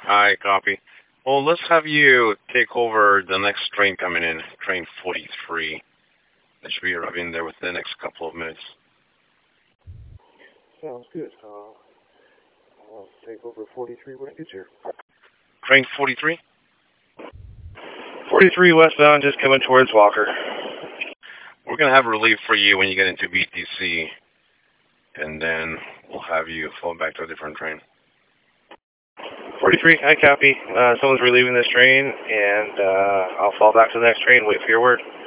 I copy. Well, let's have you take over the next train coming in, train 43. That should be arriving there within the next couple of minutes. Sounds good. I'll take over 43 when it gets here. Train 43? 43 westbound, just coming towards Walker. We're going to have relief for you when you get into BTC, and then we'll have you fall back to a different train. 43, I copy. Someone's relieving this train, and I'll fall back to the next train. Wait for your word.